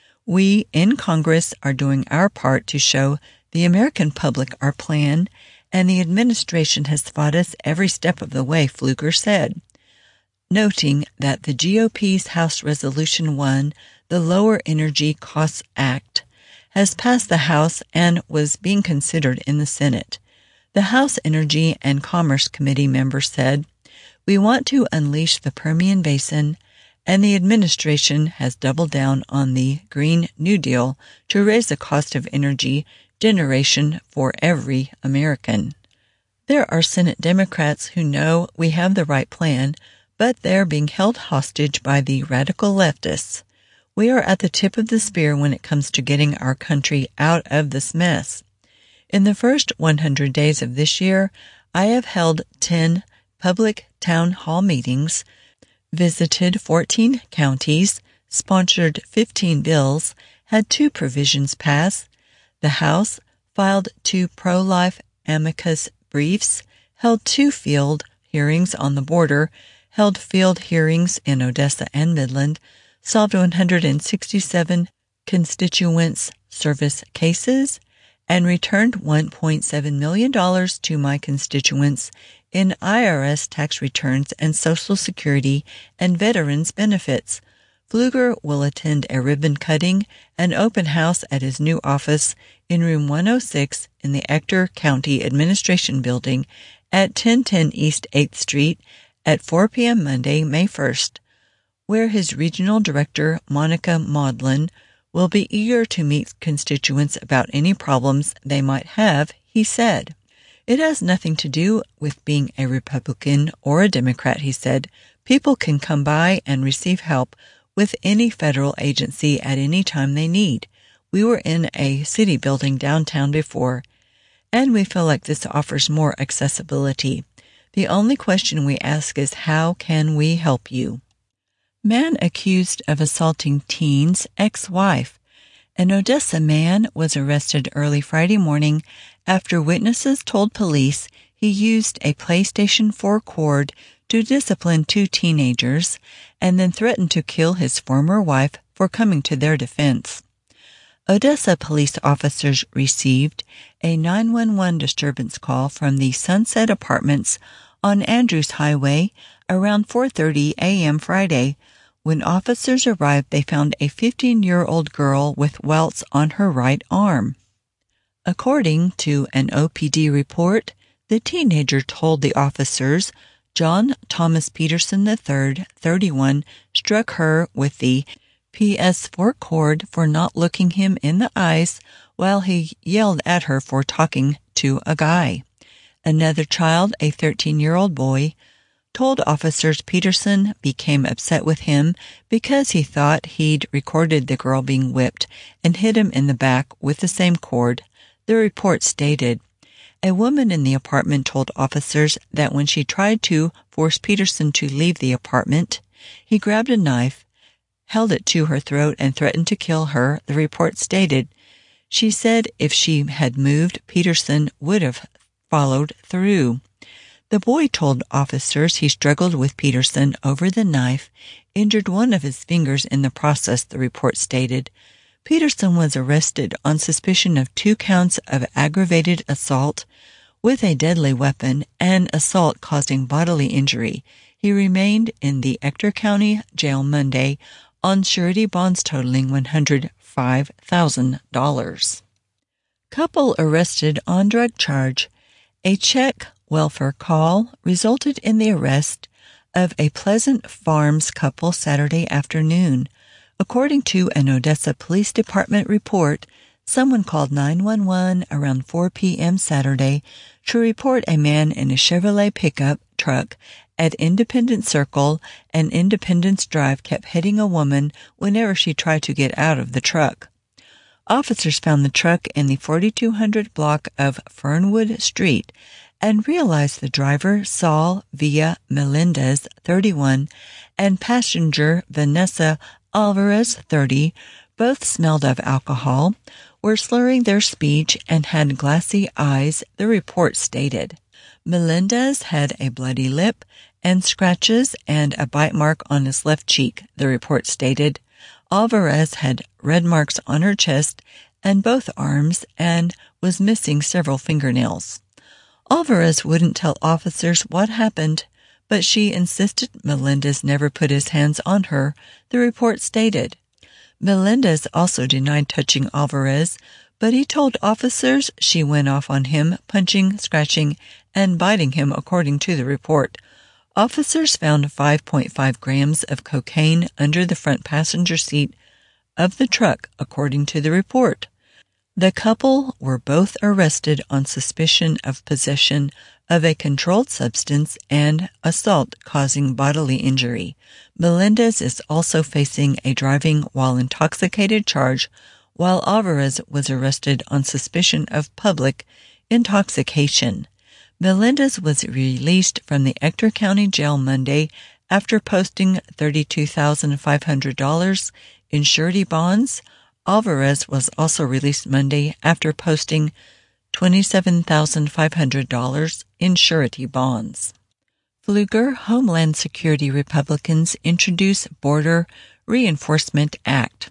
We in Congress are doing our part to show the American public our plan, and the administration has fought us every step of the way, Pfluger said, noting that the G O P's House Resolution one, the Lower Energy Costs Act, has passed the House and was being considered in the Senate. The House Energy and Commerce Committee member said, we want to unleash the Permian Basin, and the administration has doubled down on the Green New Deal to raise the cost of energy generation for every American. There are Senate Democrats who know we have the right plan, but they're being held hostage by the radical leftists. We are at the tip of the spear when it comes to getting our country out of this mess. In the first one hundred days of this year, I have held ten public town hall meetings, visited fourteen counties, sponsored fifteen bills, had two provisions pass. The House filed two pro-life amicus briefs, held two field hearings on the border, held field hearings in Odessa and Midland, solved one hundred sixty-seven constituents' service cases, and returned one point seven million dollars to my constituents in I R S tax returns and Social Security and veterans benefits. Pfluger will attend a ribbon cutting and open house at his new office in room one oh six in the Ector County Administration Building at ten ten East eighth Street at four p.m. Monday, May first, where his regional director, Monica Maudlin, will be eager to meet constituents about any problems they might have, he said. It has nothing to do with being a Republican or a Democrat, he said. People can come by and receive help with any federal agency at any time they need. We were in a city building downtown before, and we feel like this offers more accessibility. The only question we ask is, how can we help you? Man accused of assaulting teen's ex-wife. An Odessa man was arrested early Friday morning after witnesses told police he used a PlayStation four cord to discipline two teenagers and then threatened to kill his former wife for coming to their defense. Odessa police officers received a nine one one disturbance call from the Sunset Apartments on Andrews Highway around four thirty a.m. Friday. When officers arrived, they found a fifteen-year-old girl with welts on her right arm. According to an O P D report, the teenager told the officers John Thomas Peterson the third, thirty-one, struck her with the P S four cord for not looking him in the eyes while he yelled at her for talking to a guy. Another child, a thirteen-year-old boy, told officers Peterson became upset with him because he thought he'd recorded the girl being whipped and hit him in the back with the same cord. The report stated, a woman in the apartment told officers that when she tried to force Peterson to leave the apartment, he grabbed a knife, held it to her throat, and threatened to kill her. The report stated, she said if she had moved, Peterson would have followed through. The boy told officers he struggled with Peterson over the knife, injured one of his fingers in the process, the report stated. Peterson was arrested on suspicion of two counts of aggravated assault with a deadly weapon and assault causing bodily injury. He remained in the Ector County Jail Monday on surety bonds totaling one hundred five thousand dollars. Couple arrested on drug charge. A Czech welfare call resulted in the arrest of a Pleasant Farms couple Saturday afternoon. According to an Odessa Police Department report, someone called nine one one around four p.m. Saturday to report a man in a Chevrolet pickup truck at Independence Circle and Independence Drive kept hitting a woman whenever she tried to get out of the truck. Officers found the truck in the forty-two hundred block of Fernwood Street and realized the driver, Saul Villa Melendez, thirty-one, and passenger Vanessa Alvarez, thirty, both smelled of alcohol, were slurring their speech, and had glassy eyes, the report stated. Melendez had a bloody lip and scratches and a bite mark on his left cheek, the report stated. Alvarez had red marks on her chest and both arms and was missing several fingernails. Alvarez wouldn't tell officers what happened, but she insisted Melendez never put his hands on her, the report stated. Melendez also denied touching Alvarez, but he told officers she went off on him, punching, scratching, and biting him, according to the report. Officers found five point five grams of cocaine under the front passenger seat of the truck, according to the report. The couple were both arrested on suspicion of possession of a controlled substance and assault causing bodily injury. Melendez is also facing a driving while intoxicated charge, while Alvarez was arrested on suspicion of public intoxication. Melendez was released from the Ector County Jail Monday after posting thirty-two thousand five hundred dollars in surety bonds. Alvarez was also released Monday after posting twenty-seven thousand five hundred dollars in surety bonds. Pfluger Homeland Security Republicans introduce Border Reinforcement Act.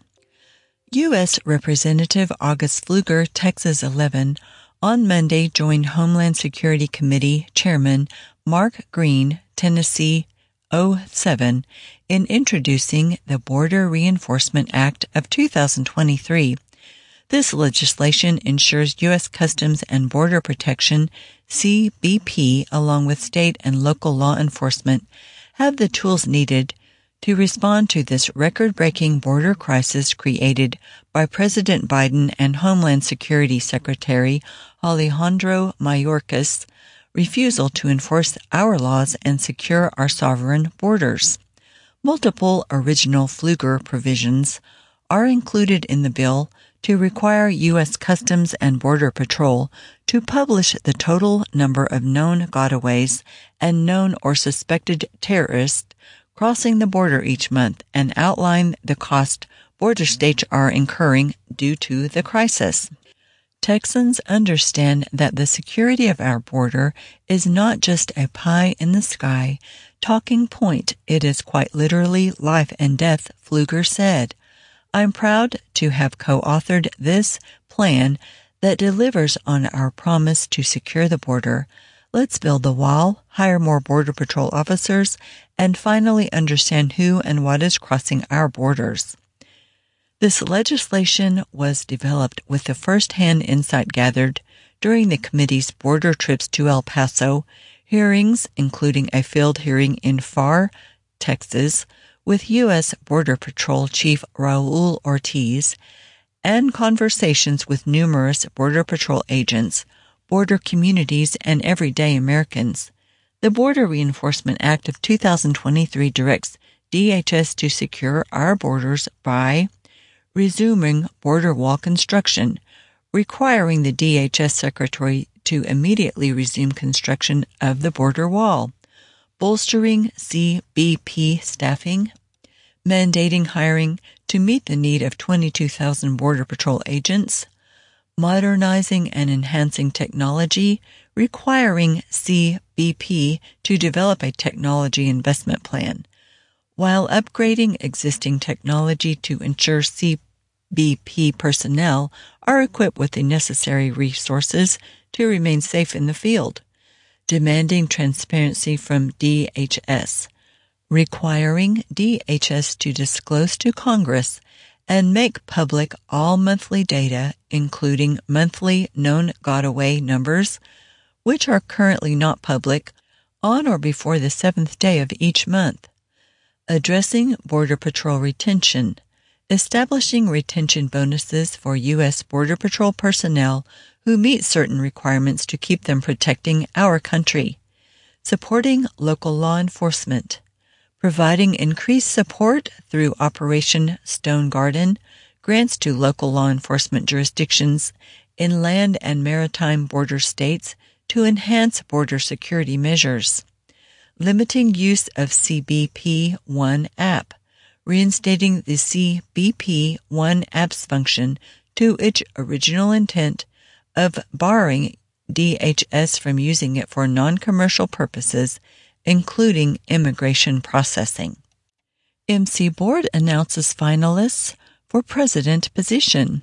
U S Representative August Pfluger, Texas eleven, on Monday joined Homeland Security Committee Chairman Mark Green, Tennessee oh seven, in introducing the Border Reinforcement Act of two thousand twenty-three. This legislation ensures U S Customs and Border Protection, C B P, along with state and local law enforcement, have the tools needed to respond to this record-breaking border crisis created by President Biden and Homeland Security Secretary Alejandro Mayorkas' refusal to enforce our laws and secure our sovereign borders. Multiple original Pfluger provisions are included in the bill to require U S Customs and Border Patrol to publish the total number of known gotaways and known or suspected terrorists crossing the border each month and outline the cost border states are incurring due to the crisis. Texans understand that the security of our border is not just a pie in the sky talking point. It is quite literally life and death, Pfluger said. I'm proud to have co-authored this plan that delivers on our promise to secure the border. Let's build the wall, hire more Border Patrol officers, and finally understand who and what is crossing our borders. This legislation was developed with the first-hand insight gathered during the committee's border trips to El Paso, hearings including a field hearing in Pharr, Texas, with U S Border Patrol Chief Raul Ortiz, and conversations with numerous Border Patrol agents, border communities, and everyday Americans. The Border Reinforcement Act of two thousand twenty-three directs D H S to secure our borders by resuming border wall construction, requiring the D H S Secretary to immediately resume construction of the border wall, bolstering C B P staffing, mandating hiring to meet the need of twenty-two thousand Border Patrol agents, modernizing and enhancing technology, requiring C B P to develop a technology investment plan, while upgrading existing technology to ensure C B P personnel are equipped with the necessary resources to remain safe in the field, demanding transparency from D H S, requiring D H S to disclose to Congress and make public all monthly data, including monthly known got-away numbers, which are currently not public, on or before the seventh day of each month, addressing Border Patrol retention, establishing retention bonuses for U S Border Patrol personnel who meet certain requirements to keep them protecting our country, supporting local law enforcement, providing increased support through Operation Stone Garden, grants to local law enforcement jurisdictions in land and maritime border states to enhance border security measures, limiting use of C B P one app, reinstating the C B P one apps function to its original intent of barring D H S from using it for non-commercial purposes, including immigration processing. M C Board announces finalists for president position.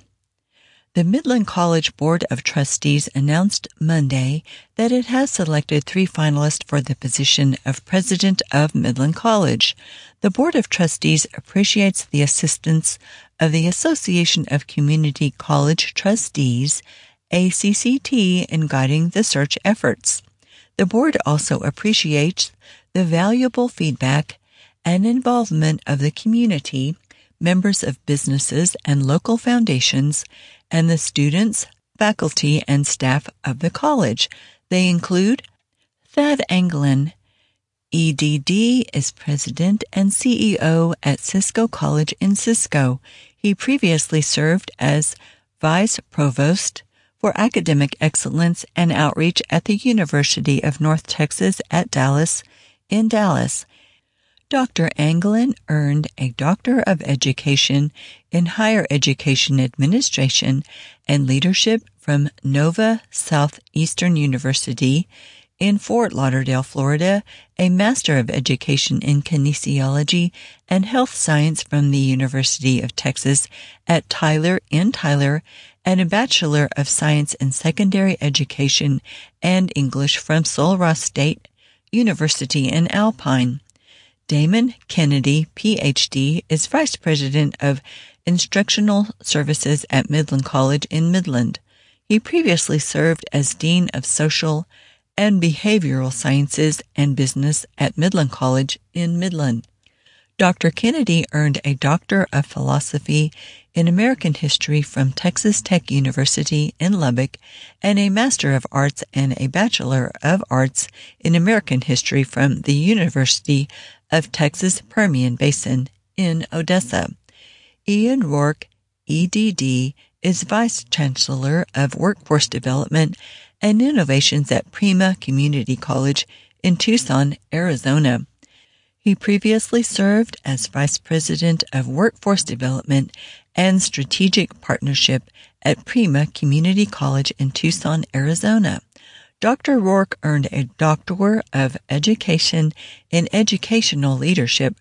The Midland College Board of Trustees announced Monday that it has selected three finalists for the position of president of Midland College. The Board of Trustees appreciates the assistance of the Association of Community College Trustees, A C C T, in guiding the search efforts. The board also appreciates the valuable feedback and involvement of the community, members of businesses and local foundations, and the students, faculty, and staff of the college. They include Thad Anglin. E D D is president and C E O at Cisco College in Cisco. He previously served as vice provost for academic excellence and outreach at the University of North Texas at Dallas in Dallas. Doctor Anglin earned a Doctor of Education in Higher Education Administration and Leadership from Nova Southeastern University in Fort Lauderdale, Florida, a Master of Education in Kinesiology and Health Science from the University of Texas at Tyler in Tyler, and a Bachelor of Science in Secondary Education and English from Sul Ross State University in Alpine. Damon Kennedy, P H D, is Vice President of Instructional Services at Midland College in Midland. He previously served as Dean of Social and Behavioral Sciences and Business at Midland College in Midland. Doctor Kennedy earned a Doctor of Philosophy in American History from Texas Tech University in Lubbock and a Master of Arts and a Bachelor of Arts in American History from the University of Texas Permian Basin in Odessa. Ian Rourke, E D D, is Vice Chancellor of Workforce Development and Innovations at Prima Community College in Tucson, Arizona. He previously served as Vice President of Workforce Development and Strategic Partnership at Prima Community College in Tucson, Arizona. Doctor Rourke earned a Doctor of Education in Educational Leadership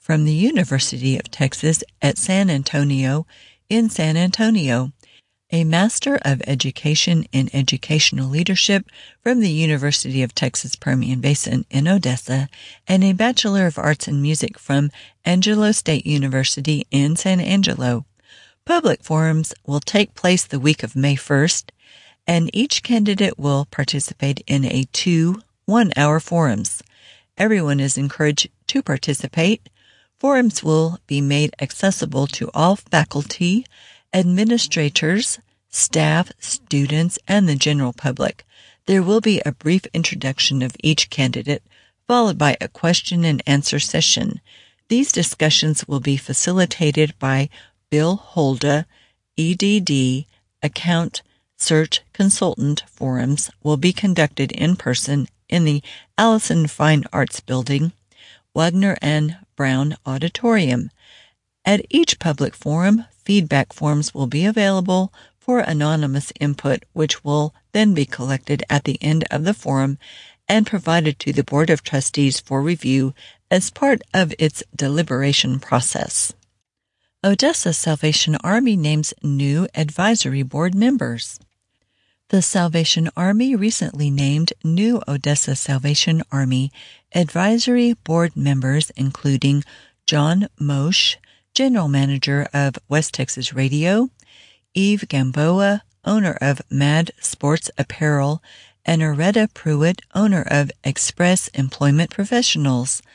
from the University of Texas at San Antonio in San Antonio, a Master of Education in Educational Leadership from the University of Texas Permian Basin in Odessa, and a Bachelor of Arts in Music from Angelo State University in San Angelo. Public forums will take place the week of May first, and each candidate will participate in a two one-hour forums. Everyone is encouraged to participate. Forums will be made accessible to all faculty, administrators, staff, students, and the general public. There will be a brief introduction of each candidate, followed by a question and answer session. These discussions will be facilitated by Bill Holda, E D D, Account Search Consultant. Forums will be conducted in person in the Allison Fine Arts Building, Wagner and Brown Auditorium. At each public forum, feedback forms will be available for anonymous input, which will then be collected at the end of the forum and provided to the Board of Trustees for review as part of its deliberation process. Odessa Salvation Army names new advisory board members. The Salvation Army recently named new Odessa Salvation Army advisory board members, including John Moshe, General Manager of West Texas Radio, Eve Gamboa, owner of Mad Sports Apparel, and Aretta Pruitt, owner of Express Employment Professionals.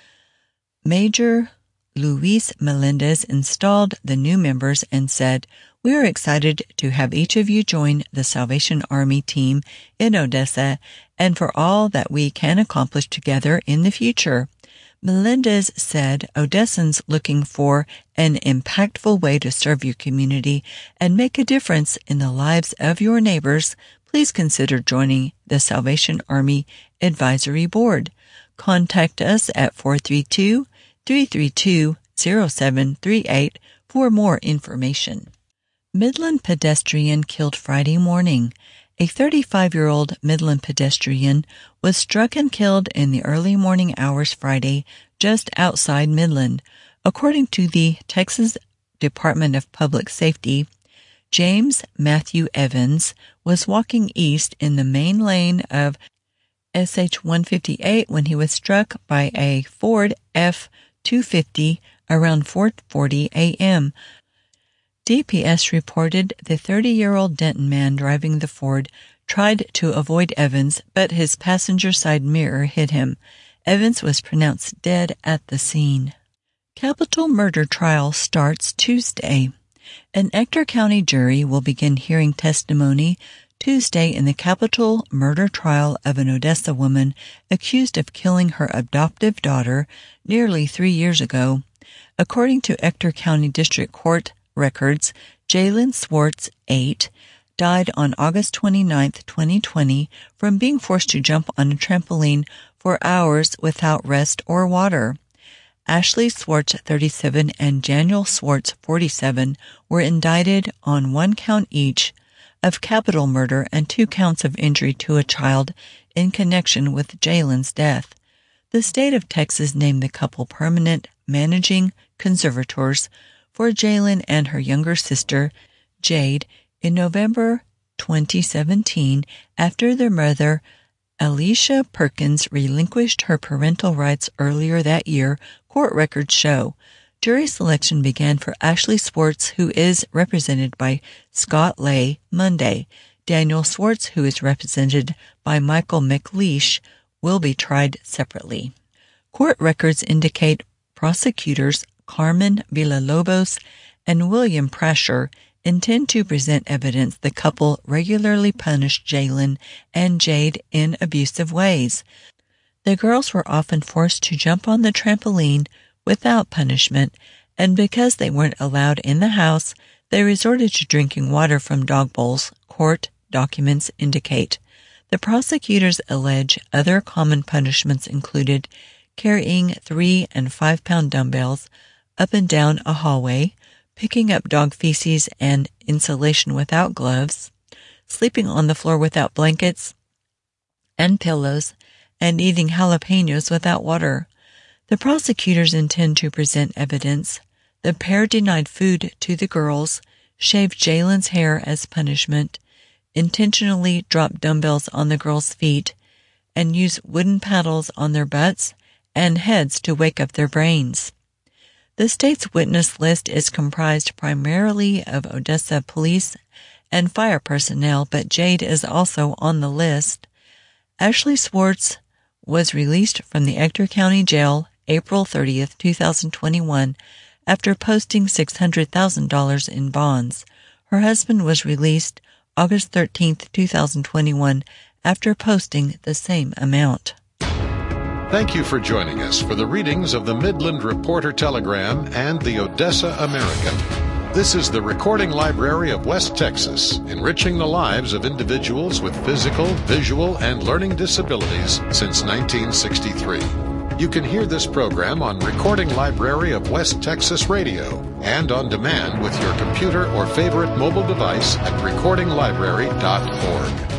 Major Luis Melendez installed the new members and said, "We are excited to have each of you join the Salvation Army team in Odessa and for all that we can accomplish together in the future." Melendez said, "Odessans looking for an impactful way to serve your community and make a difference in the lives of your neighbors, please consider joining the Salvation Army Advisory Board. Contact us at four three two, three three two, zero seven three eight for more information." Midland pedestrian killed Friday morning. A thirty-five-year-old Midland pedestrian was struck and killed in the early morning hours Friday just outside Midland. According to the Texas Department of Public Safety, James Matthew Evans was walking east in the main lane of S H one fifty-eight when he was struck by a Ford F two fifty around four forty a.m. D P S reported the thirty-year-old Denton man driving the Ford tried to avoid Evans, but his passenger side mirror hit him. Evans was pronounced dead at the scene. Capital murder trial starts Tuesday. An Ector County jury will begin hearing testimony Tuesday in the capital murder trial of an Odessa woman accused of killing her adoptive daughter nearly three years ago. According to Ector County District Court records, Jalen Swartz, eight, died on August twenty-ninth, twenty twenty, from being forced to jump on a trampoline for hours without rest or water. Ashley Swartz, thirty-seven, and Daniel Swartz, forty-seven, were indicted on one count each of capital murder and two counts of injury to a child in connection with Jalen's death. The state of Texas named the couple permanent managing conservators for Jalen and her younger sister, Jade, in November twenty seventeen after their mother, Alicia Perkins, relinquished her parental rights earlier that year, court records show. Jury selection began for Ashley Swartz, who is represented by Scott Lay, Monday. Daniel Swartz, who is represented by Michael McLeish, will be tried separately. Court records indicate prosecutors Carmen Villalobos and William Prasher intend to present evidence the couple regularly punished Jalen and Jade in abusive ways. The girls were often forced to jump on the trampoline without punishment, and because they weren't allowed in the house, they resorted to drinking water from dog bowls, court documents indicate. The prosecutors allege other common punishments included carrying three and five pound dumbbells up and down a hallway, picking up dog feces and insulation without gloves, sleeping on the floor without blankets and pillows, and eating jalapenos without water. The prosecutors intend to present evidence. The pair denied food to the girls, shaved Jalen's hair as punishment, intentionally dropped dumbbells on the girls' feet, and used wooden paddles on their butts and heads to wake up their brains. The state's witness list is comprised primarily of Odessa police and fire personnel, but Jade is also on the list. Ashley Swartz was released from the Ector County Jail April thirtieth, two thousand twenty-one, after posting six hundred thousand dollars in bonds. Her husband was released August thirteenth, two thousand twenty-one, after posting the same amount. Thank you for joining us for the readings of the Midland Reporter Telegram and the Odessa American. This is the Recording Library of West Texas, enriching the lives of individuals with physical, visual, and learning disabilities since nineteen sixty-three. You can hear this program on Recording Library of West Texas Radio and on demand with your computer or favorite mobile device at recording library dot org.